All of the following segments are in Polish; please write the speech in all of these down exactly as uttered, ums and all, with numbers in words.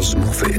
rozmowy.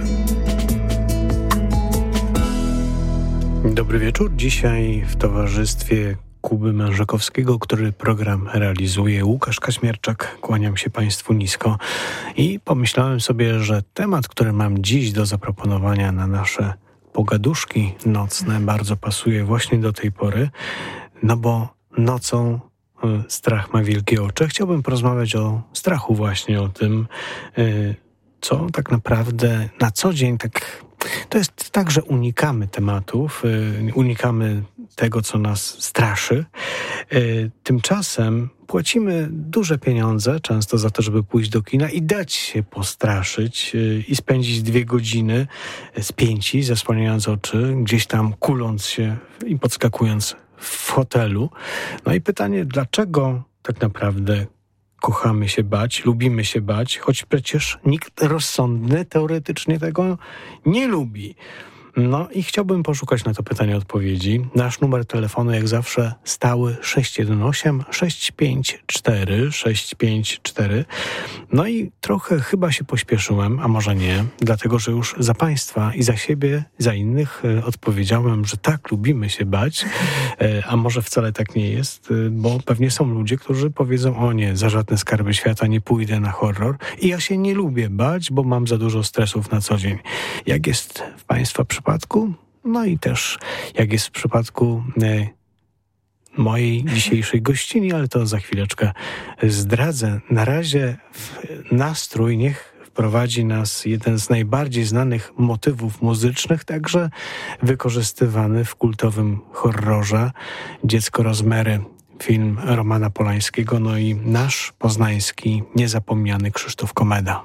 Dobry wieczór. Dzisiaj w towarzystwie Kuby Mężakowskiego, który program realizuje, Łukasz Kaźmierczak. Kłaniam się Państwu nisko i pomyślałem sobie, że temat, który mam dziś do zaproponowania na nasze pogaduszki nocne, bardzo pasuje właśnie do tej pory, no bo nocą strach ma wielkie oczy. Chciałbym porozmawiać o strachu, właśnie o tym, co tak naprawdę na co dzień tak... To jest tak, że unikamy tematów, unikamy tego, co nas straszy. Tymczasem płacimy duże pieniądze, często za to, żeby pójść do kina i dać się postraszyć i spędzić dwie godziny spięci, zasłaniając oczy, gdzieś tam kuląc się i podskakując w fotelu. No i pytanie, dlaczego tak naprawdę kochamy się bać, lubimy się bać, choć przecież nikt rozsądny teoretycznie tego nie lubi. No i chciałbym poszukać na to pytanie odpowiedzi. Nasz numer telefonu jak zawsze stały sześć jeden osiem sześć pięć cztery sześć pięć cztery. No i trochę chyba się pośpieszyłem, a może nie, dlatego że już za Państwa i za siebie, za innych odpowiedziałem, że tak, lubimy się bać, a może wcale tak nie jest, bo pewnie są ludzie, którzy powiedzą, o nie, za żadne skarby świata nie pójdę na horror i ja się nie lubię bać, bo mam za dużo stresów na co dzień. Jak jest w Państwa przypadku? No i też jak jest w przypadku e, mojej dzisiejszej gościni, ale to za chwileczkę zdradzę. Na razie w nastrój niech wprowadzi nas jeden z najbardziej znanych motywów muzycznych, także wykorzystywany w kultowym horrorze Dziecko Rozmery, film Romana Polańskiego, no i nasz poznański, niezapomniany Krzysztof Komeda.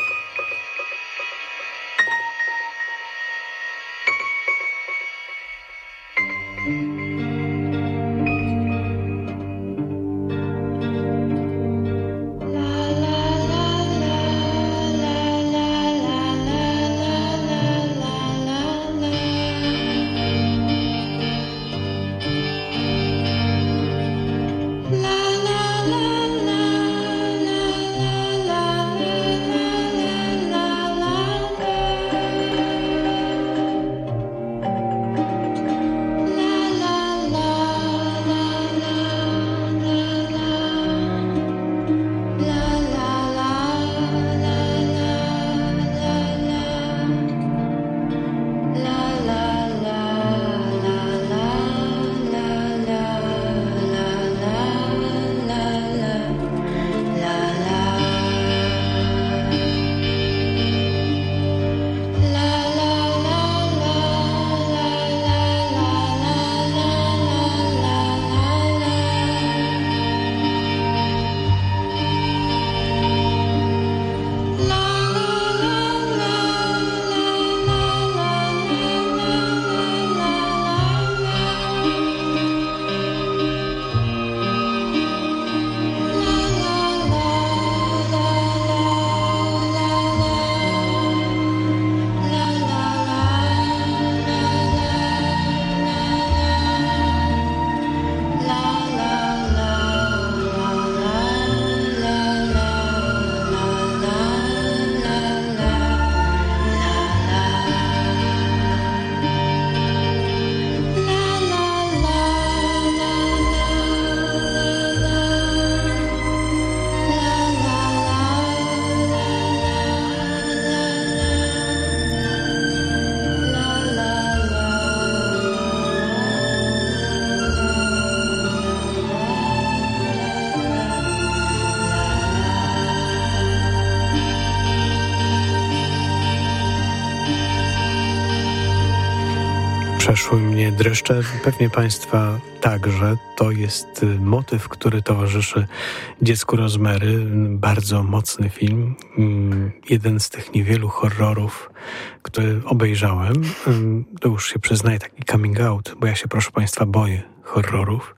Przeszły mnie dreszcze, pewnie Państwa także. To jest motyw, który towarzyszy Dziecku Rozmery. Bardzo mocny film. Jeden z tych niewielu horrorów, który obejrzałem. To już się przyznaję, taki coming out, bo ja się, proszę Państwa, boję horrorów.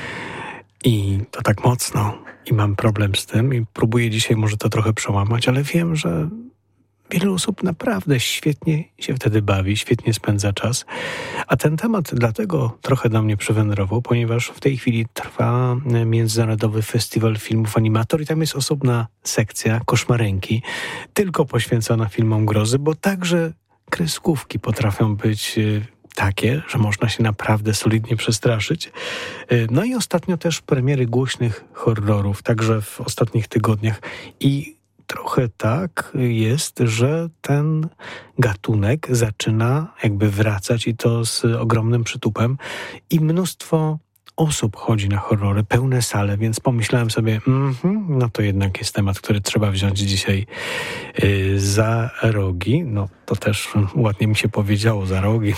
I to tak mocno. I mam problem z tym. I próbuję dzisiaj może to trochę przełamać, ale wiem, że wiele osób naprawdę świetnie się wtedy bawi, świetnie spędza czas. A ten temat dlatego trochę do mnie przywędrował, ponieważ w tej chwili trwa Międzynarodowy Festiwal Filmów Animator i tam jest osobna sekcja Koszmarenki, tylko poświęcona filmom grozy, bo także kreskówki potrafią być takie, że można się naprawdę solidnie przestraszyć. No i ostatnio też premiery głośnych horrorów, także w ostatnich tygodniach. I trochę tak jest, że ten gatunek zaczyna jakby wracać i to z ogromnym przytupem i mnóstwo osób chodzi na horrory, pełne sale, więc pomyślałem sobie, mm-hmm, no to jednak jest temat, który trzeba wziąć dzisiaj yy, za rogi. No to też ładnie mi się powiedziało, za rogi.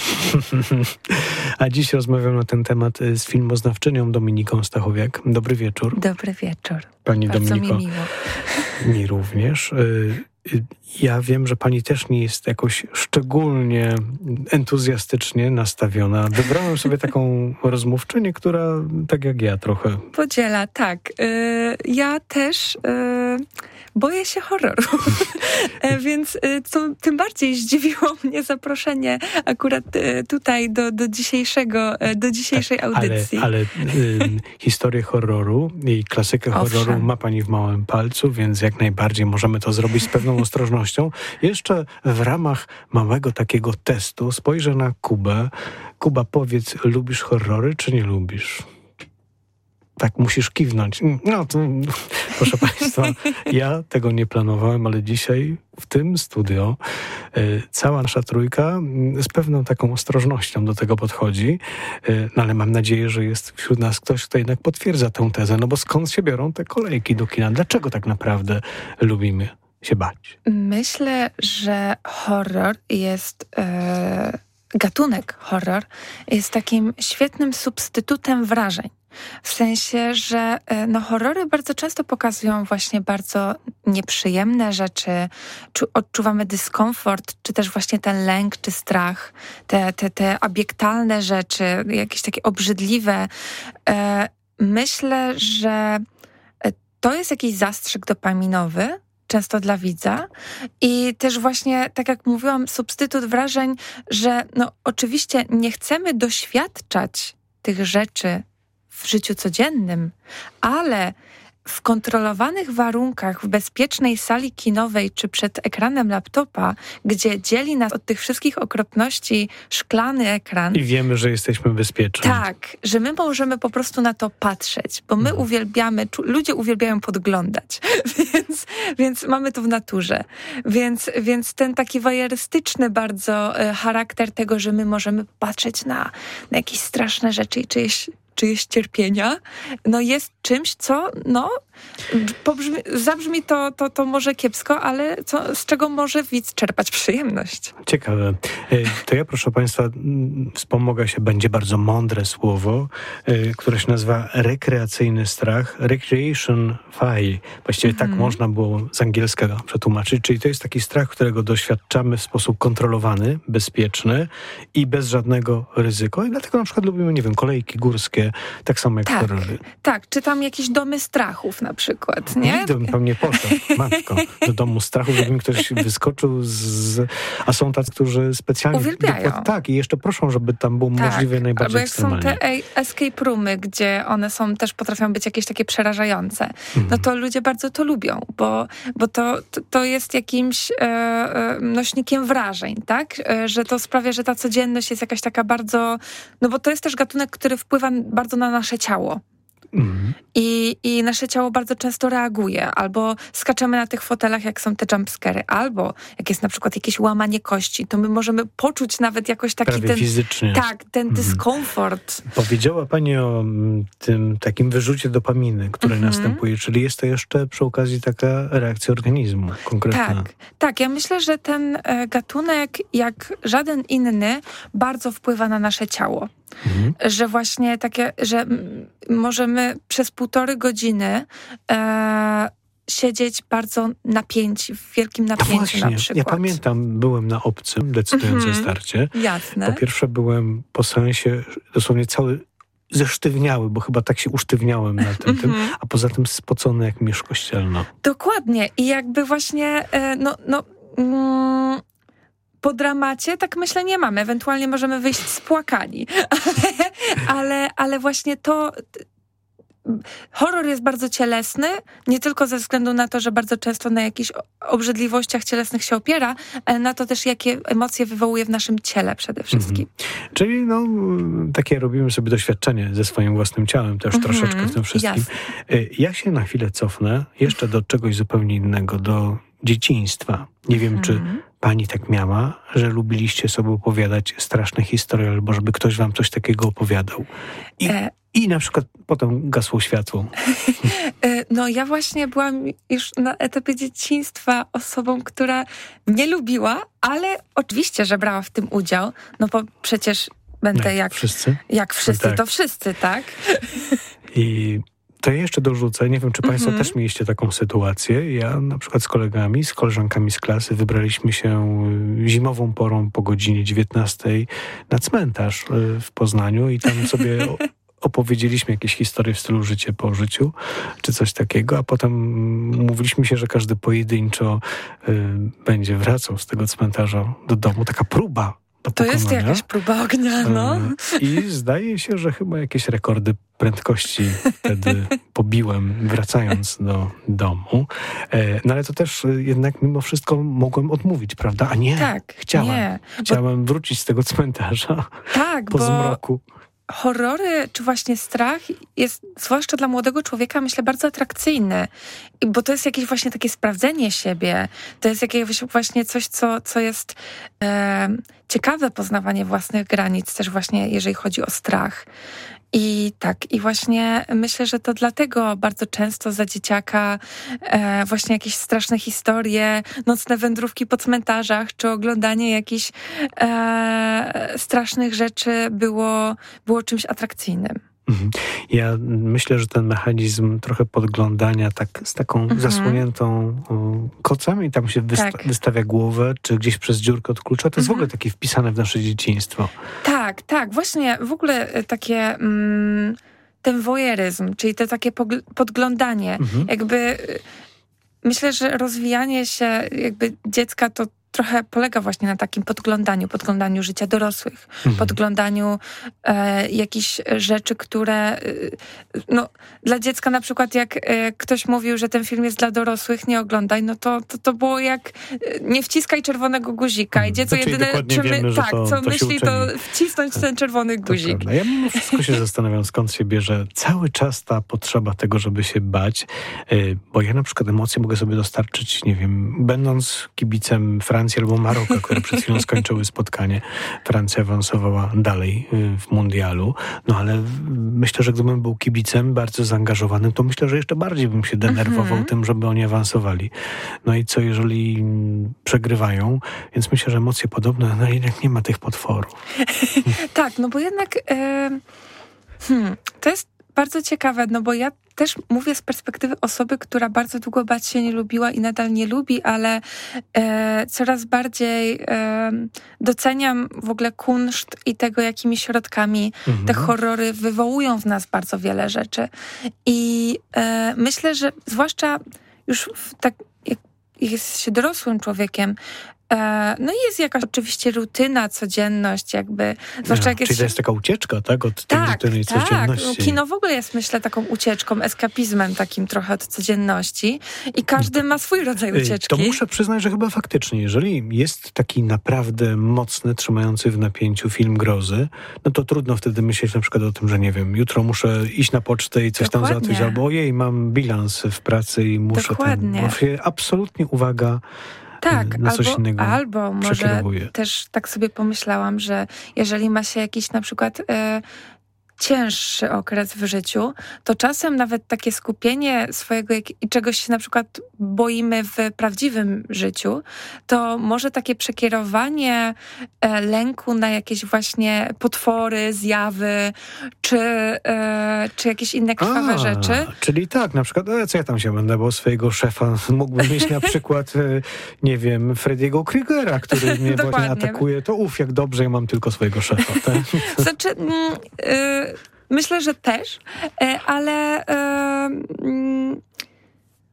A dziś rozmawiam na ten temat z filmoznawczynią Dominiką Stachowiak. Dobry wieczór. Dobry wieczór. Pani Bardzo Dominiko, mi miło. Mi również. Yy, Ja wiem, że pani też nie jest jakoś szczególnie entuzjastycznie nastawiona. Wybrałem sobie taką rozmówczynię, która tak jak ja trochę... Podziela, tak. Yy, ja też yy, boję się horroru. e, więc yy, co tym bardziej zdziwiło mnie zaproszenie akurat yy, tutaj do, do, dzisiejszego, yy, do dzisiejszej tak, audycji. Ale, ale yy, historię horroru i klasykę horroru Owszem. ma pani w małym palcu, więc jak najbardziej możemy to zrobić z pewną ostrożnością. Jeszcze w ramach małego takiego testu spojrzę na Kubę. Kuba, powiedz, lubisz horrory, czy nie lubisz? Tak, musisz kiwnąć. No to, proszę państwa, ja tego nie planowałem, ale dzisiaj w tym studio y, cała nasza trójka y, z pewną taką ostrożnością do tego podchodzi, y, no ale mam nadzieję, że jest wśród nas ktoś, kto jednak potwierdza tę tezę, no bo skąd się biorą te kolejki do kina? Dlaczego tak naprawdę lubimy się bać? Myślę, że horror jest... E, gatunek horror jest takim świetnym substytutem wrażeń. W sensie, że no, horrory bardzo często pokazują właśnie bardzo nieprzyjemne rzeczy, czu, odczuwamy dyskomfort, czy też właśnie ten lęk, czy strach, te, te, te obiektalne rzeczy, jakieś takie obrzydliwe. E, myślę, że to jest jakiś zastrzyk dopaminowy, często dla widza i też właśnie, tak jak mówiłam, substytut wrażeń, że no oczywiście nie chcemy doświadczać tych rzeczy w życiu codziennym, ale w kontrolowanych warunkach, w bezpiecznej sali kinowej czy przed ekranem laptopa, gdzie dzieli nas od tych wszystkich okropności szklany ekran. I wiemy, że jesteśmy bezpieczni. Tak, że my możemy po prostu na to patrzeć, bo my hmm. uwielbiamy, ludzie uwielbiają podglądać, więc, więc mamy to w naturze. Więc, więc ten taki wojerystyczny bardzo charakter tego, że my możemy patrzeć na, na jakieś straszne rzeczy i czyjeś czyjeś cierpienia, no jest czymś, co no pobrzmi, zabrzmi to, to, to może kiepsko, ale co, z czego może widz czerpać przyjemność. Ciekawe. To ja, proszę państwa, wspomogę się, będzie bardzo mądre słowo, które się nazywa rekreacyjny strach, recreation fear. Właściwie mm-hmm. tak można było z angielskiego przetłumaczyć, czyli to jest taki strach, którego doświadczamy w sposób kontrolowany, bezpieczny i bez żadnego ryzyka. I dlatego na przykład lubimy, nie wiem, kolejki górskie, tak samo jak tak, horrory. Tak, czy tam jakieś domy strachów na przykład, nie? Nigdy bym tam nie poszedł, matko, do domu strachów, żeby mi ktoś wyskoczył z... A są tacy, którzy specjalnie... Uwielbiają. Do... Tak, i jeszcze proszą, żeby tam było tak, możliwie najbardziej ekstremalnie. Albo jak są te escape roomy, gdzie one są, też potrafią być jakieś takie przerażające, mhm. no to ludzie bardzo to lubią, bo, bo to, to, to jest jakimś e, e, nośnikiem wrażeń, tak? E, że to sprawia, że ta codzienność jest jakaś taka bardzo... No bo to jest też gatunek, który wpływa bardzo na nasze ciało. Mm. I, I nasze ciało bardzo często reaguje. Albo skaczemy na tych fotelach, jak są te jumpscary, albo jak jest na przykład jakieś łamanie kości, to my możemy poczuć nawet jakoś taki prawie ten... fizycznie. Tak, ten mm. dyskomfort. Powiedziała pani o tym takim wyrzucie dopaminy, który mm-hmm. następuje, czyli jest to jeszcze przy okazji taka reakcja organizmu konkretna. Tak, tak. Ja myślę, że ten gatunek, jak żaden inny, bardzo wpływa na nasze ciało. Mhm. Że właśnie takie, że m- możemy przez półtorej godziny e, siedzieć bardzo napięci, w wielkim napięciu właśnie, na przykład. Ja pamiętam, byłem na Obcym, decydujące mhm. starcie. Jasne. Po pierwsze byłem po seansie dosłownie cały zesztywniały, bo chyba tak się usztywniałem na tym, tym, a poza tym spocony jak miesz kościelna. Dokładnie. I jakby właśnie, e, no, no Mm, po dramacie, tak myślę, nie mamy. Ewentualnie możemy wyjść spłakani. ale, ale, ale właśnie to... Horror jest bardzo cielesny, nie tylko ze względu na to, że bardzo często na jakichś obrzydliwościach cielesnych się opiera, ale na to też, jakie emocje wywołuje w naszym ciele przede wszystkim. Mhm. Czyli no, takie robimy sobie doświadczenie ze swoim własnym ciałem też mhm. troszeczkę w tym wszystkim. Jasne. Ja się na chwilę cofnę jeszcze do czegoś zupełnie innego, do dzieciństwa. Nie wiem, mhm. czy pani tak miała, że lubiliście sobie opowiadać straszne historie, albo żeby ktoś wam coś takiego opowiadał. I e- I na przykład potem gasło światło. No ja właśnie byłam już na etapie dzieciństwa osobą, która nie lubiła, ale oczywiście, że brała w tym udział. No bo przecież będę jak, jak wszyscy. Jak wszyscy, tak. To wszyscy, tak? I to ja jeszcze dorzucę, nie wiem, czy państwo mm-hmm. też mieliście taką sytuację. Ja na przykład z kolegami, z koleżankami z klasy wybraliśmy się zimową porą po godzinie dziewiętnastej na cmentarz w Poznaniu i tam sobie... opowiedzieliśmy jakieś historie w stylu życie po życiu, czy coś takiego, a potem mówiliśmy się, że każdy pojedynczo y, będzie wracał z tego cmentarza do domu. Taka próba do To jest jakaś próba ognia, no. Y, I zdaje się, że chyba jakieś rekordy prędkości wtedy pobiłem, wracając do domu. Y, no ale to też y, jednak mimo wszystko mogłem odmówić, prawda? A nie, tak, chciałem. Nie, chciałem bo... wrócić z tego cmentarza tak, po bo... zmroku. Horrory, czy właśnie strach jest, zwłaszcza dla młodego człowieka, myślę, bardzo atrakcyjny. Bo to jest jakieś właśnie takie sprawdzenie siebie. To jest jakieś właśnie coś, co, co jest e, ciekawe, poznawanie własnych granic, też właśnie jeżeli chodzi o strach. I tak, i właśnie myślę, że to dlatego bardzo często za dzieciaka e, właśnie jakieś straszne historie, nocne wędrówki po cmentarzach, czy oglądanie jakichś e, strasznych rzeczy było, było czymś atrakcyjnym. Ja myślę, że ten mechanizm trochę podglądania tak z taką mhm. zasłoniętą o, kocem i tam się wysta- tak. wystawia głowę, czy gdzieś przez dziurkę od klucza, to jest mhm. w ogóle takie wpisane w nasze dzieciństwo. Tak, tak. Właśnie w ogóle takie... Mm, ten wojeryzm, czyli to takie pogl- podglądanie. Mhm. Jakby myślę, że rozwijanie się jakby dziecka to trochę polega właśnie na takim podglądaniu, podglądaniu życia dorosłych, mhm. podglądaniu e, jakichś rzeczy, które e, no, dla dziecka na przykład jak e, ktoś mówił, że ten film jest dla dorosłych, nie oglądaj, no to to, to było jak e, nie wciskaj czerwonego guzika mhm. i dziecko znaczy, jedyne, czy my, wiemy, tak, to, co to myśli, to wcisnąć ten czerwony guzik. Prawda. Ja mimo wszystko się zastanawiam, skąd się bierze cały czas ta potrzeba tego, żeby się bać, bo ja na przykład emocje mogę sobie dostarczyć, nie wiem, będąc kibicem Francji albo Maroka, które przed chwilą skończyły spotkanie. Francja awansowała dalej w mundialu. No ale myślę, że gdybym był kibicem bardzo zaangażowanym, to myślę, że jeszcze bardziej bym się denerwował mm-hmm. tym, żeby oni awansowali. No i co, jeżeli przegrywają? Więc myślę, że emocje podobne, no jednak nie ma tych potworów. Tak, no bo jednak e, hmm, to jest bardzo ciekawe, no bo ja też mówię z perspektywy osoby, która bardzo długo bać się nie lubiła i nadal nie lubi, ale e, coraz bardziej e, doceniam w ogóle kunszt i tego, jakimi środkami mhm. te horrory wywołują w nas bardzo wiele rzeczy. I e, myślę, że zwłaszcza już w tak, jak jest się dorosłym człowiekiem, no i jest jakaś oczywiście rutyna, codzienność jakby. Zwłaszcza ja, jak jest czyli to jest taka ucieczka, tak? Od tej tak, rutyny i codzienności. Tak, kino w ogóle jest, myślę, taką ucieczką, eskapizmem takim trochę od codzienności i każdy ma swój rodzaj ucieczki. To muszę przyznać, że chyba faktycznie, jeżeli jest taki naprawdę mocny, trzymający w napięciu film grozy, no to trudno wtedy myśleć na przykład o tym, że nie wiem, jutro muszę iść na pocztę i coś Dokładnie. tam załatwić, albo ojej, mam bilans w pracy i muszę Dokładnie. tam... Bo się absolutnie uwaga Tak, na coś albo, innego albo może też tak sobie pomyślałam, że jeżeli ma się jakiś na przykład e, cięższy okres w życiu, to czasem nawet takie skupienie swojego jak, i czegoś się na przykład boimy w prawdziwym życiu, to może takie przekierowanie e, lęku na jakieś właśnie potwory, zjawy, czy, e, czy jakieś inne krwawe A, rzeczy. Czyli tak, na przykład, e, co ja tam się będę, bo swojego szefa mógłbym mieć na przykład, e, nie wiem, Freddy'ego Krugera, który mnie właśnie atakuje, to uf, jak dobrze, ja mam tylko swojego szefa. Tak? Znaczy... Mm, y- Myślę, że też, ale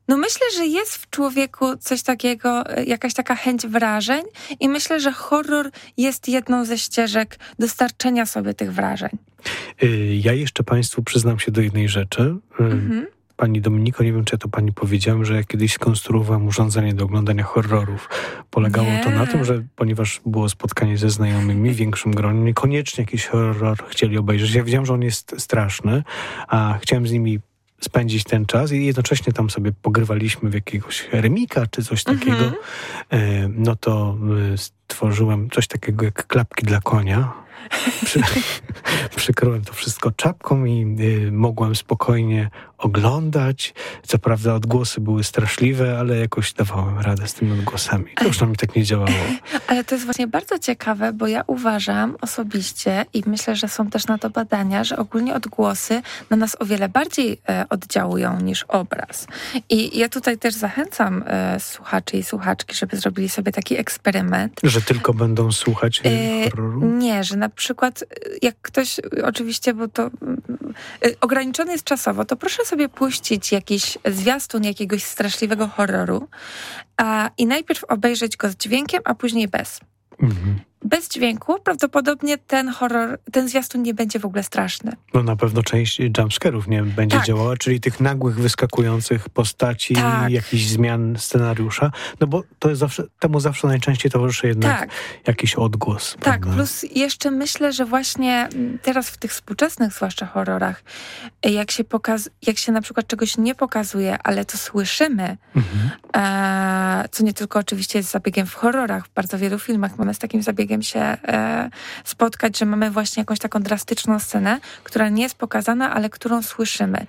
No myślę, że jest w człowieku coś takiego, jakaś taka chęć wrażeń i myślę, że horror jest jedną ze ścieżek dostarczenia sobie tych wrażeń. Ja jeszcze Państwu przyznam się do jednej rzeczy. Mhm. Pani Dominiko, nie wiem, czy ja to pani powiedziałem, że ja kiedyś skonstruowałem urządzenie do oglądania horrorów. Polegało nie. to na tym, że ponieważ było spotkanie ze znajomymi w większym gronie, niekoniecznie jakiś horror chcieli obejrzeć. Ja wiedziałem, że on jest straszny, a chciałem z nimi spędzić ten czas i jednocześnie tam sobie pogrywaliśmy w jakiegoś remika czy coś takiego. Mhm. No to stworzyłem coś takiego jak klapki dla konia. Przy, przykryłem to wszystko czapką i y, mogłem spokojnie oglądać. Co prawda odgłosy były straszliwe, ale jakoś dawałem radę z tymi odgłosami. To już na mnie tak nie działało. Ale to jest właśnie bardzo ciekawe, bo ja uważam osobiście i myślę, że są też na to badania, że ogólnie odgłosy na nas o wiele bardziej e, oddziałują niż obraz. I ja tutaj też zachęcam e, słuchaczy i słuchaczki, żeby zrobili sobie taki eksperyment. Że tylko będą słuchać e, horroru? Nie, że na przykład jak ktoś, oczywiście, bo to e, ograniczony jest czasowo, to proszę sobie puścić jakiś zwiastun jakiegoś straszliwego horroru a, i najpierw obejrzeć go z dźwiękiem, a później bez. Mhm. Bez dźwięku prawdopodobnie ten horror, ten zwiastun nie będzie w ogóle straszny. No na pewno część jumpscarów nie będzie tak. działała, czyli tych nagłych, wyskakujących postaci, tak. jakichś zmian scenariusza, no bo to jest zawsze, temu zawsze najczęściej towarzyszy jednak tak. jakiś odgłos. Tak, prawda? Plus jeszcze myślę, że właśnie teraz w tych współczesnych zwłaszcza horrorach, jak się, pokaz- jak się na przykład czegoś nie pokazuje, ale to słyszymy, mhm. e, co nie tylko oczywiście jest zabiegiem w horrorach, w bardzo wielu filmach mamy z takim zabiegiem się e, spotkać, że mamy właśnie jakąś taką drastyczną scenę, która nie jest pokazana, ale którą słyszymy.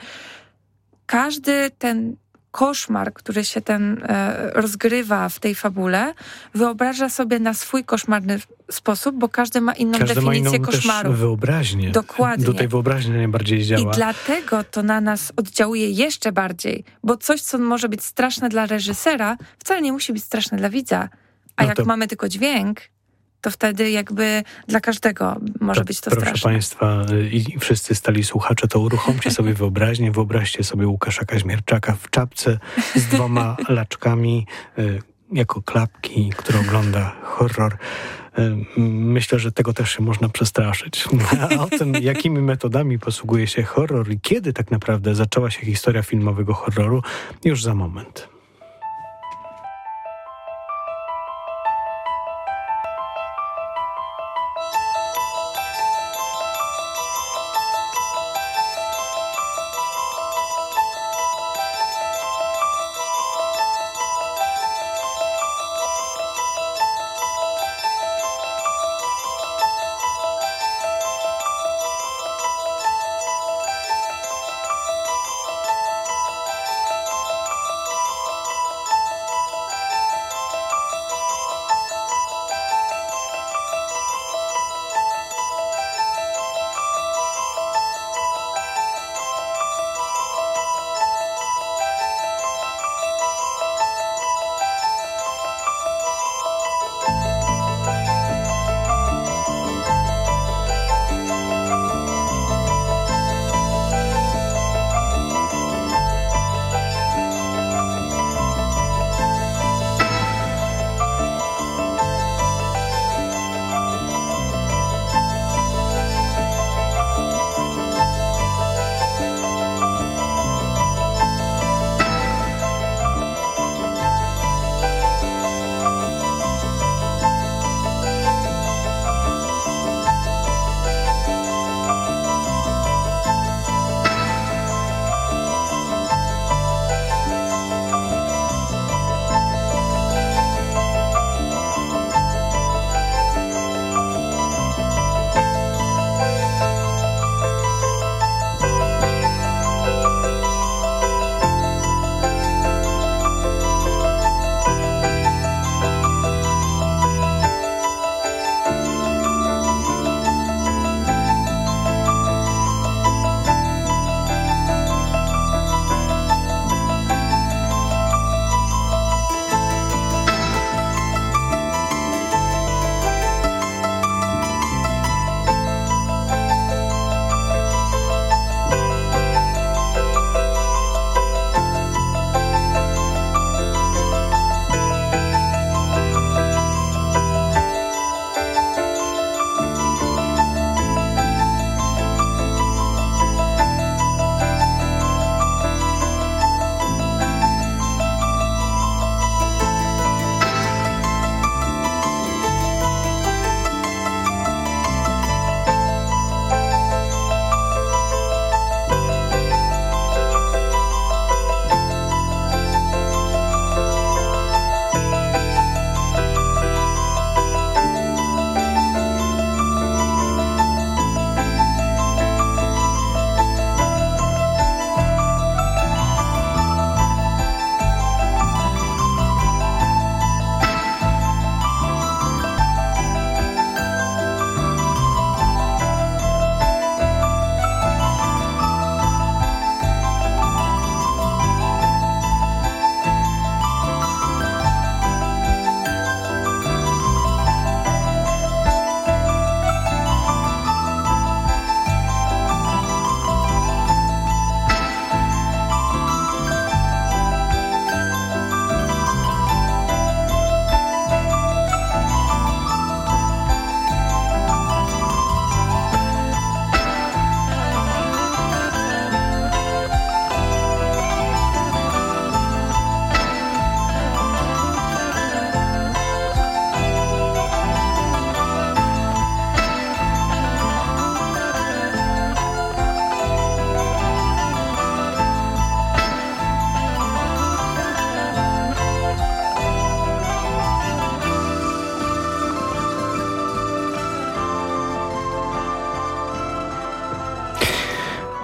Każdy ten koszmar, który się ten e, rozgrywa w tej fabule, wyobraża sobie na swój koszmarny sposób, bo każdy ma inną każdy definicję ma inną koszmaru. Też wyobraźnię. Dokładnie. Do tej wyobraźni najbardziej działa. I dlatego to na nas oddziałuje jeszcze bardziej, bo coś, co może być straszne dla reżysera, wcale nie musi być straszne dla widza. A no jak to... mamy tylko dźwięk, to wtedy jakby dla każdego może to, być to proszę straszne. Proszę Państwa i wszyscy stali słuchacze, to uruchomcie sobie wyobraźnię, wyobraźcie sobie Łukasza Kaźmierczaka w czapce z dwoma laczkami y, jako klapki, który ogląda horror. Y, myślę, że tego też się można przestraszyć. A o tym, jakimi metodami posługuje się horror i kiedy tak naprawdę zaczęła się historia filmowego horroru, już za moment.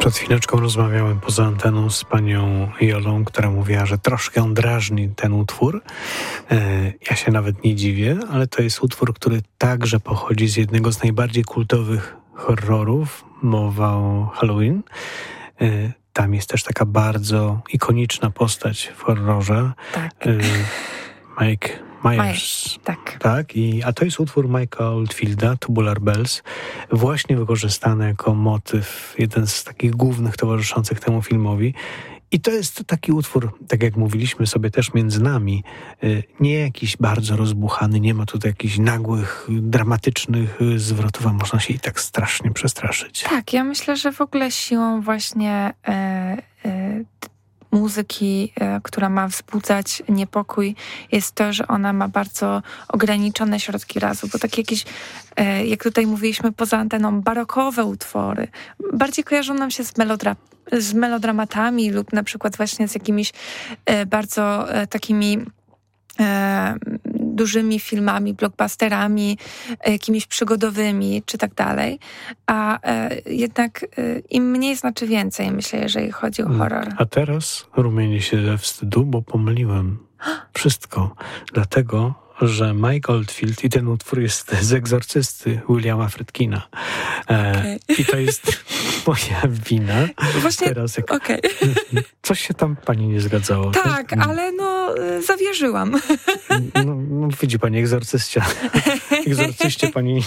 Przed chwileczką rozmawiałem poza anteną z panią Jolą, która mówiła, że troszkę ją drażni ten utwór. Ja się nawet nie dziwię, ale to jest utwór, który także pochodzi z jednego z najbardziej kultowych horrorów. Mowa o Halloween. Tam jest też taka bardzo ikoniczna postać w horrorze. Tak. Mike Myers. Myers, tak. tak i, a to jest utwór Mike'a Oldfielda, Tubular Bells, właśnie wykorzystany jako motyw, jeden z takich głównych towarzyszących temu filmowi. I to jest taki utwór, tak jak mówiliśmy sobie też między nami, nie jakiś bardzo rozbuchany, nie ma tutaj jakichś nagłych, dramatycznych zwrotów, a można się i tak strasznie przestraszyć. Tak, ja myślę, że w ogóle siłą właśnie e, e, muzyki, e, która ma wzbudzać niepokój, jest to, że ona ma bardzo ograniczone środki razu, bo takie jakieś, e, jak tutaj mówiliśmy poza anteną, barokowe utwory bardziej kojarzą nam się z melodra- z melodramatami lub na przykład właśnie z jakimiś e, bardzo e, takimi e, dużymi filmami, blockbusterami, e, jakimiś przygodowymi czy tak dalej. A e, jednak e, im mniej znaczy więcej, myślę, jeżeli chodzi o horror. A teraz rumienię się ze wstydu, bo pomyliłem wszystko. Dlatego, że Mike Oldfield i ten utwór jest z Egzorcysty Williama Friedkina. E, okay. I to jest moja wina. Właśnie, teraz jak... okay. Coś się tam pani nie zgadzało. Tak, tak? ale no zawierzyłam. No, no widzi pani, egzorcystia. Egzorcyście pani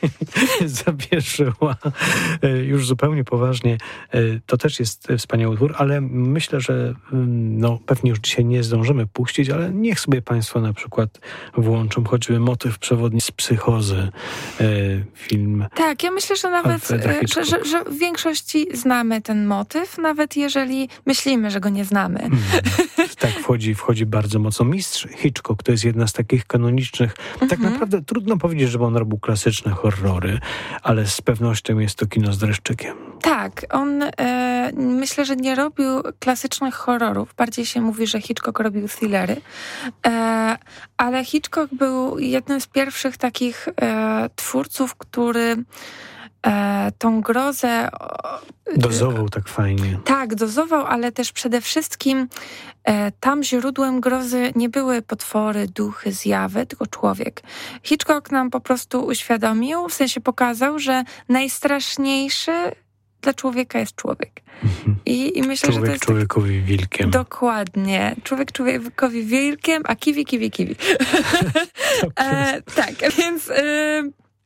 zawierzyła. Już zupełnie poważnie. To też jest wspaniały utwór, ale myślę, że no, pewnie już dzisiaj nie zdążymy puścić, ale niech sobie państwo na przykład włączą choćby motyw przewodni z Psychozy. Film. Tak, ja myślę, że nawet że, że, że w większości znamy ten motyw, nawet jeżeli myślimy, że go nie znamy. Hmm. Tak, wchodzi, wchodzi bardzo mocno. Mistrz Hitchcock to jest jedna z takich kanonicznych. Mm-hmm. Tak naprawdę trudno powiedzieć, żeby on robił klasyczne horrory, ale z pewnością jest to kino z dreszczykiem. Tak, on e, myślę, że nie robił klasycznych horrorów. Bardziej się mówi, że Hitchcock robił thrillery. E, ale Hitchcock był jednym z pierwszych takich e, twórców, który E, tą grozę dozował tak fajnie. Tak, dozował, ale też przede wszystkim e, tam źródłem grozy nie były potwory, duchy, zjawy, tylko człowiek. Hitchcock nam po prostu uświadomił, w sensie pokazał, że najstraszniejszy dla człowieka jest człowiek. Mhm. I, I myślę, człowiek że to jest człowiekowi tak... wilkiem. Dokładnie. Człowiek człowiekowi wilkiem, a kiwi, kiwi, kiwi. e, tak, więc... E,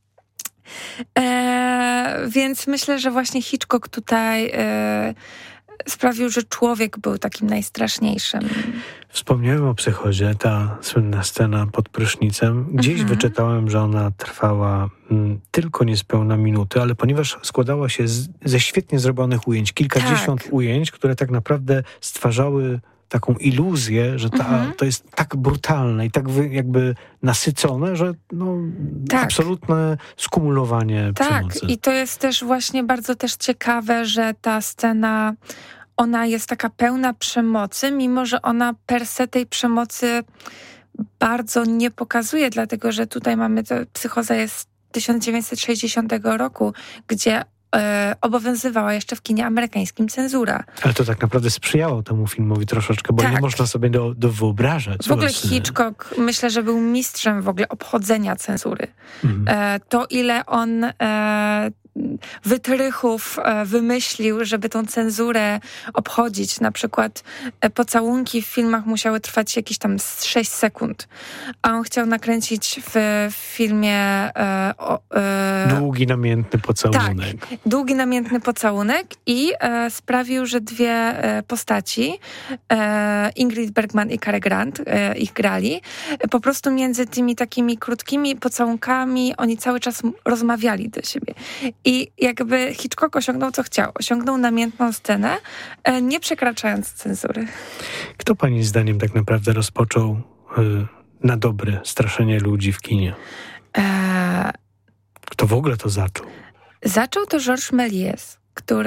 E, więc myślę, że właśnie Hitchcock tutaj e, sprawił, że człowiek był takim najstraszniejszym. Wspomniałem o Psychozie, ta słynna scena pod prysznicem. Gdzieś mhm. wyczytałem, że ona trwała m, tylko niespełna minuty, ale ponieważ składała się z, ze świetnie zrobionych ujęć, kilkadziesiąt tak. ujęć, które tak naprawdę stwarzały taką iluzję, że ta, mhm. to jest tak brutalne i tak wy, jakby nasycone, że no, tak. absolutne skumulowanie tak. przemocy. Tak, i to jest też właśnie bardzo też ciekawe, że ta scena, ona jest taka pełna przemocy, mimo że ona per se tej przemocy bardzo nie pokazuje, dlatego że tutaj mamy, to Psychoza jest z tysiąc dziewięćset sześćdziesiątego roku, gdzie E, obowiązywała jeszcze w kinie amerykańskim cenzura. Ale to tak naprawdę sprzyjało temu filmowi troszeczkę, bo tak. nie można sobie do, do wyobrażać. W ogóle właśnie. Hitchcock, myślę, że był mistrzem w ogóle obchodzenia cenzury. Mhm. E, to ile on e, wytrychów e, wymyślił, żeby tą cenzurę obchodzić. Na przykład e, pocałunki w filmach musiały trwać jakieś tam sześć sekund. A on chciał nakręcić w, w filmie e, o, e, długi, namiętny pocałunek. Tak, długi, namiętny pocałunek i e, sprawił, że dwie e, postaci, e, Ingrid Bergman i Cary Grant, e, ich grali, e, po prostu między tymi takimi krótkimi pocałunkami oni cały czas rozmawiali do siebie. I jakby Hitchcock osiągnął, co chciał. Osiągnął namiętną scenę, e, nie przekraczając cenzury. Kto pani zdaniem tak naprawdę rozpoczął y, na dobre straszenie ludzi w kinie? E... Kto w ogóle to zaczął? Zaczął to Georges Méliès, który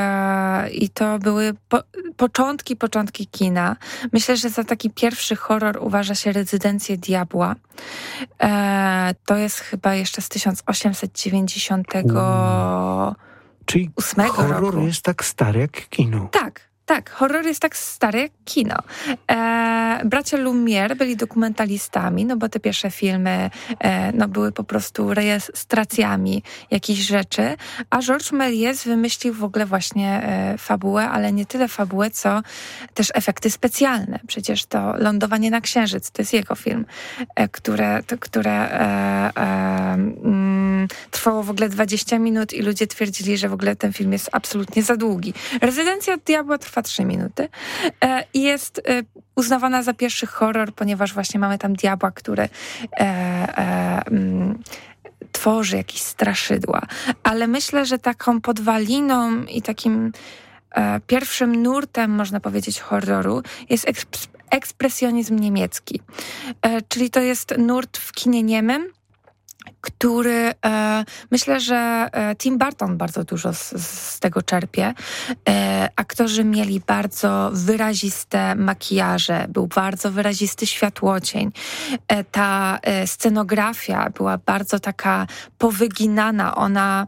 e, i to były po, początki, początki kina. Myślę, że za taki pierwszy horror uważa się Rezydencję Diabła. E, to jest chyba jeszcze z tysiąc osiemset dziewięćdziesiątego Czyli ósmego horror roku. jest tak stary jak kino. Tak. Tak, horror jest tak stary jak kino. E, bracia Lumière byli dokumentalistami, no bo te pierwsze filmy e, no, były po prostu rejestracjami jakichś rzeczy, a Georges Méliès wymyślił w ogóle właśnie e, fabułę, ale nie tyle fabułę, co też efekty specjalne. Przecież to Lądowanie na Księżyc, to jest jego film, e, które, to, które e, e, mm, trwało w ogóle dwadzieścia minut i ludzie twierdzili, że w ogóle ten film jest absolutnie za długi. Rezydencja Diabła trwa trzy minuty i jest uznawana za pierwszy horror, ponieważ właśnie mamy tam diabła, który e, e, m, tworzy jakieś straszydła. Ale myślę, że taką podwaliną i takim e, pierwszym nurtem, można powiedzieć, horroru jest eksp- ekspresjonizm niemiecki. E, czyli to jest nurt w kinie niemym, który e, myślę, że e, Tim Burton bardzo dużo z, z tego czerpie. E, aktorzy mieli bardzo wyraziste makijaże, był bardzo wyrazisty światłocień. E, ta e, scenografia była bardzo taka powyginana. Ona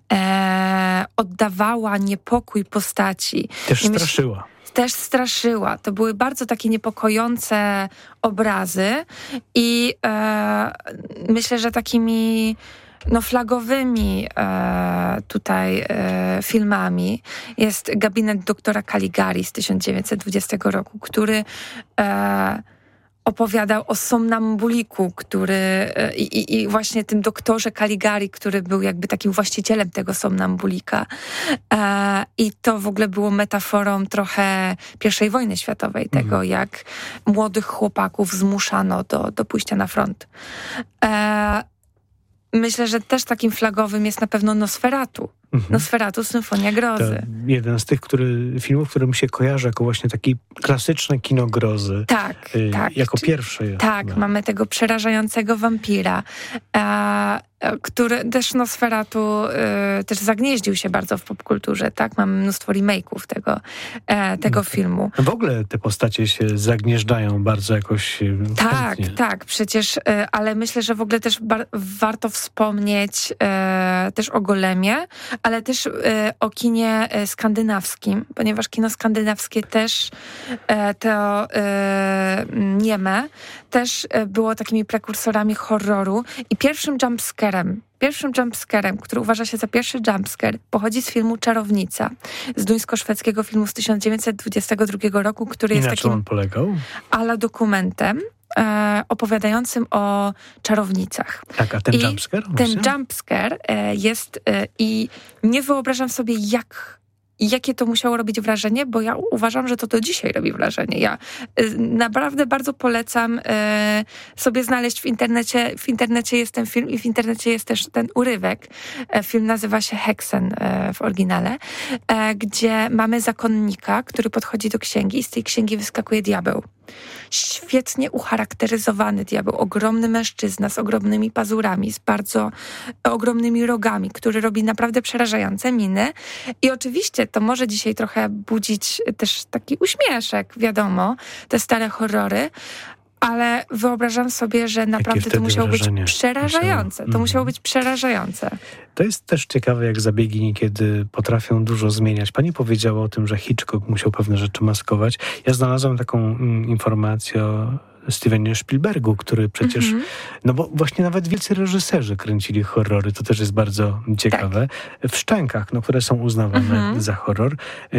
e, oddawała niepokój postaci. Też straszyła. Też straszyła. To były bardzo takie niepokojące obrazy i e, myślę, że takimi no, flagowymi e, tutaj e, filmami jest Gabinet doktora Caligari z tysiąc dziewięćset dwudziestego roku, który e, opowiadał o somnambuliku, który i, i, i właśnie tym doktorze Caligari, który był jakby takim właścicielem tego somnambulika. E, I to w ogóle było metaforą trochę pierwszej wojny światowej, mhm. tego jak młodych chłopaków zmuszano do, do pójścia na front. E, myślę, że też takim flagowym jest na pewno Nosferatu. Mhm. Nosferatu, Symfonia Grozy. To jeden z tych który, filmów, który mi się kojarzy jako właśnie taki klasyczne kino grozy. Tak, y, tak. Jako pierwszy. Tak, no. mamy tego przerażającego wampira, e, który też Nosferatu e, też zagnieździł się bardzo w popkulturze, tak? Mamy mnóstwo remake'ów tego, e, tego no, filmu. W ogóle te postacie się zagnieżdżają bardzo jakoś Tak, chętnie. tak, przecież, e, ale myślę, że w ogóle też bar- warto wspomnieć e, też o Golemie, ale też e, o kinie e, skandynawskim, ponieważ kino skandynawskie też e, to e, nieme, też e, było takimi prekursorami horroru i pierwszym jumpscarem, pierwszym jumpscarem, który uważa się za pierwszy jumpscare, pochodzi z filmu Czarownica, z duńsko-szwedzkiego filmu z tysiąc dziewięćset dwudziestego drugiego roku, który I jest na takim on polegał? ala dokumentem e, opowiadającym o czarownicach. Tak, a ten I jumpscare? Ten właśnie? jumpscare e, jest e, i nie wyobrażam sobie, jak jakie to musiało robić wrażenie, bo ja uważam, że to do dzisiaj robi wrażenie. Ja y, naprawdę bardzo polecam y, sobie znaleźć w internecie, w internecie jest ten film i w internecie jest też ten urywek. E, film nazywa się Hexen e, w oryginale, e, gdzie mamy zakonnika, który podchodzi do księgi i z tej księgi wyskakuje diabeł. Świetnie ucharakteryzowany diabeł, ogromny mężczyzna z ogromnymi pazurami, z bardzo ogromnymi rogami, który robi naprawdę przerażające miny. I oczywiście to może dzisiaj trochę budzić też taki uśmieszek, wiadomo, te stare horrory, ale wyobrażam sobie, że naprawdę to musiało wrażenie? być przerażające. Musiało. To musiało być przerażające. To jest też ciekawe, jak zabiegi niekiedy potrafią dużo zmieniać. Pani powiedziała o tym, że Hitchcock musiał pewne rzeczy maskować. Ja znalazłem taką mm, informację o Stevenie Spielbergu, który przecież, mm-hmm. no bo właśnie nawet wielcy reżyserzy kręcili horrory, to też jest bardzo ciekawe. Tak. W Szczękach, no, które są uznawane mm-hmm. za horror,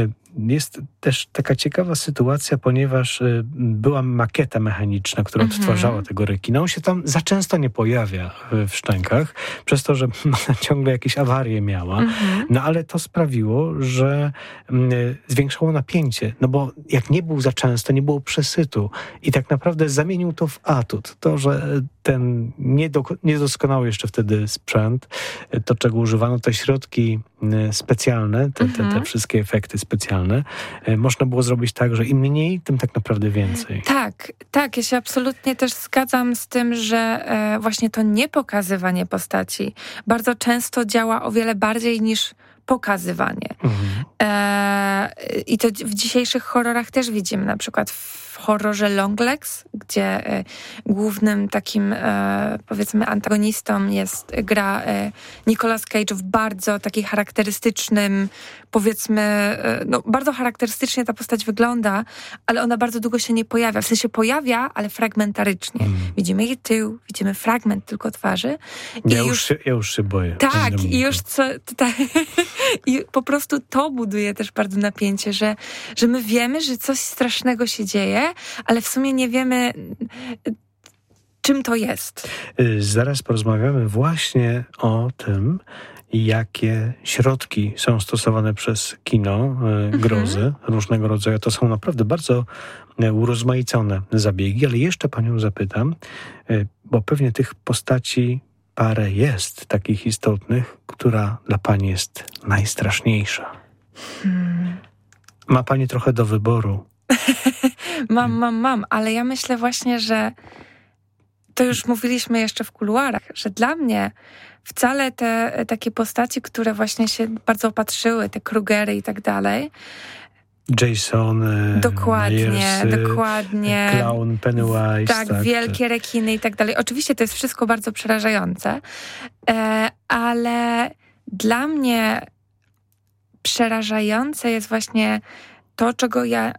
jest też taka ciekawa sytuacja, ponieważ była makieta mechaniczna, która mm-hmm. odtwarzała tego rekina. On się tam za często nie pojawia w Szczękach, przez to, że ona ciągle jakieś awarie miała. Mm-hmm. No ale to sprawiło, że zwiększało napięcie, no bo jak nie był za często, nie było przesytu i tak naprawdę zamienił to w atut. To, że ten niedo- niedoskonały jeszcze wtedy sprzęt, to czego używano, te środki specjalne, te, te, te wszystkie efekty specjalne, można było zrobić tak, że im mniej, tym tak naprawdę więcej. Tak, tak. Ja się absolutnie też zgadzam z tym, że e, właśnie to niepokazywanie postaci bardzo często działa o wiele bardziej niż pokazywanie. Mhm. E, I to w dzisiejszych horrorach też widzimy, na przykład w horrorze Longlegs, gdzie y, głównym takim, y, powiedzmy, antagonistą jest, gra y, Nicolas Cage w bardzo taki charakterystycznym, powiedzmy, y, no bardzo charakterystycznie ta postać wygląda, ale ona bardzo długo się nie pojawia. W sensie pojawia, ale fragmentarycznie. Mm. Widzimy jej tył, widzimy fragment tylko twarzy. Ja, I już, już się, ja już się boję. Tak, i już co... Ta, i po prostu to buduje też bardzo napięcie, że, że my wiemy, że coś strasznego się dzieje, ale w sumie nie wiemy, czym to jest. Zaraz porozmawiamy właśnie o tym, jakie środki są stosowane przez kino grozy mhm. różnego rodzaju. To są naprawdę bardzo urozmaicone zabiegi, ale jeszcze panią zapytam, bo pewnie tych postaci parę jest takich istotnych, która dla pani jest najstraszniejsza. Hmm. Ma pani trochę do wyboru. mam, mam, mam, ale ja myślę właśnie, że to już mówiliśmy jeszcze w kuluarach, że dla mnie wcale te takie postaci, które właśnie się bardzo opatrzyły, te Krugery i tak dalej, Jason, dokładnie, Myersy, dokładnie. Clown, Pennywise. Tak, tak, wielkie rekiny i tak dalej. Oczywiście to jest wszystko bardzo przerażające, e, ale dla mnie przerażające jest właśnie to, czego ja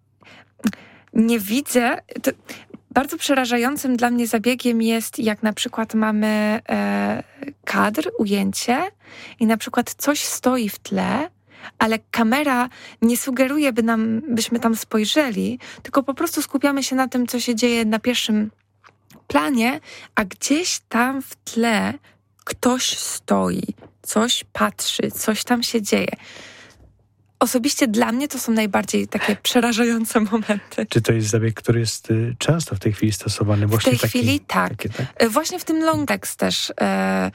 nie widzę. To bardzo przerażającym dla mnie zabiegiem jest, jak na przykład mamy e, kadr, ujęcie i na przykład coś stoi w tle, ale kamera nie sugeruje, by nam, byśmy tam spojrzeli, tylko po prostu skupiamy się na tym, co się dzieje na pierwszym planie, a gdzieś tam w tle ktoś stoi, coś patrzy, coś tam się dzieje. Osobiście dla mnie to są najbardziej takie przerażające momenty. Czy to jest zabieg, który jest y, często w tej chwili stosowany? Właśnie w tej taki, chwili tak. Takie, tak. Właśnie w tym Longlegs też e,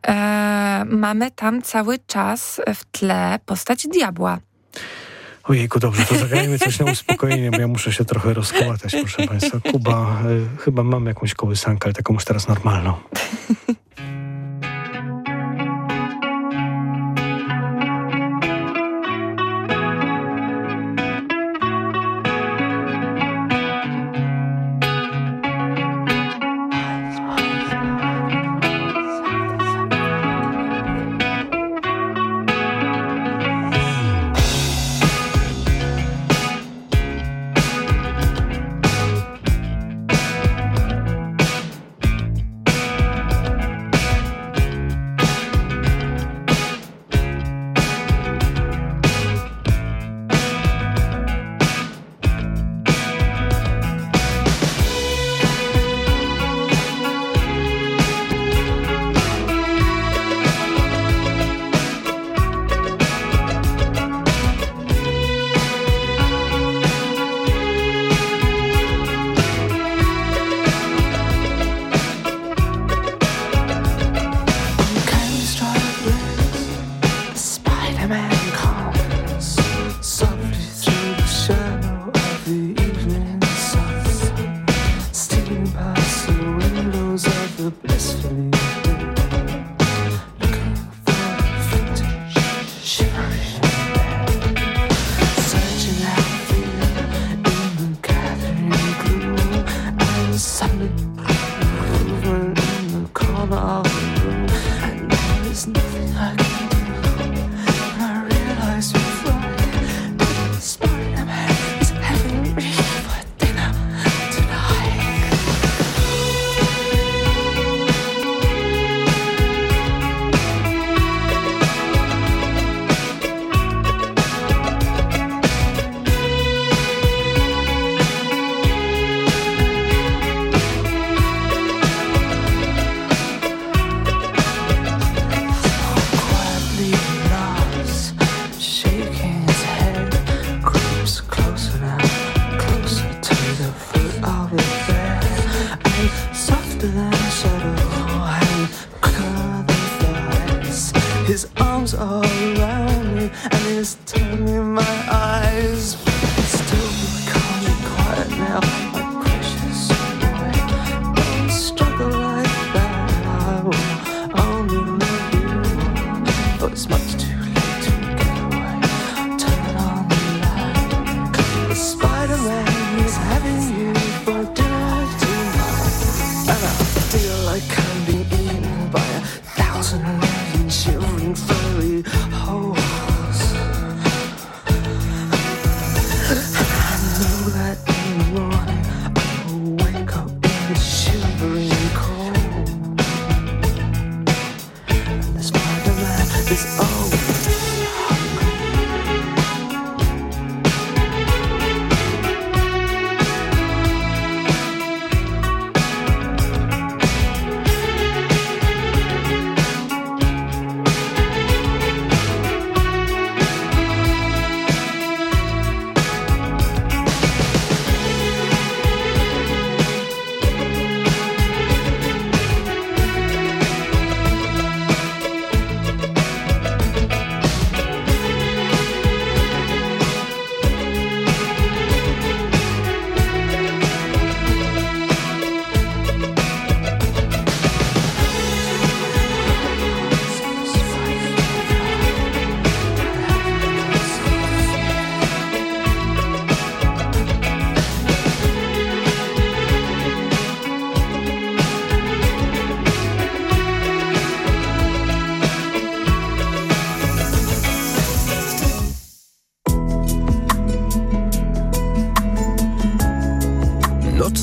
e, mamy tam cały czas w tle postać diabła. Ojejku, dobrze, to zagrajmy coś na uspokojenie, bo ja muszę się trochę rozkołatać, proszę państwa. Kuba, y, chyba mam jakąś kołysankę, ale taką już teraz normalną. Spider-Man is having